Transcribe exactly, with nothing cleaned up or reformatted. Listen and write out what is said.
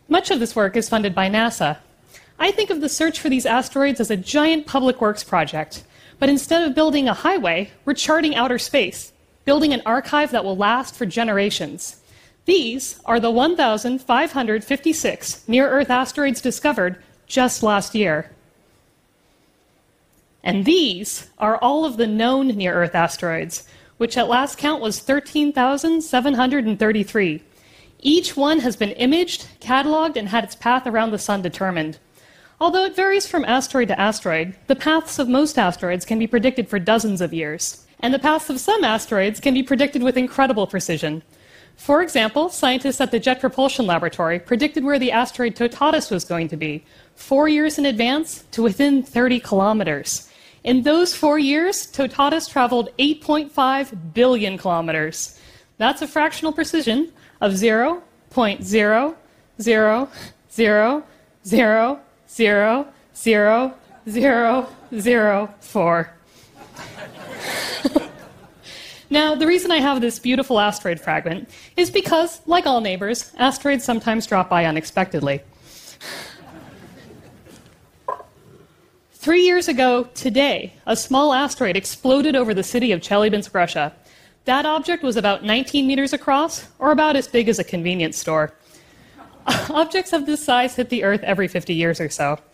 Much of this work is funded by NASA. I think of the search for these asteroids as a giant public works project, but instead of building a highway, we're charting outer space, building an archive that will last for generations. These are the one thousand five hundred fifty-six near-Earth asteroids discovered just last year. And these are all of the known near-Earth asteroids, which at last count was thirteen thousand seven hundred thirty-three. Each one has been imaged, cataloged, and had its path around the Sun determined. Although it varies from asteroid to asteroid, the paths of most asteroids can be predicted for dozens of years. And the paths of some asteroids can be predicted with incredible precision. For example, scientists at the Jet Propulsion Laboratory predicted where the asteroid Totatus was going to be, four years in advance to within thirty kilometers. In those four years, Totatus traveled eight point five billion kilometers. That's a fractional precision of zero point zero zero zero zero zero zero zero zero four. Now, the reason I have this beautiful asteroid fragment is because, like all neighbors, asteroids sometimes drop by unexpectedly. Three years ago today, a small asteroid exploded over the city of Chelyabinsk, Russia. That object was about nineteen meters across, or about as big as a convenience store. Objects of this size hit the Earth every fifty years or so.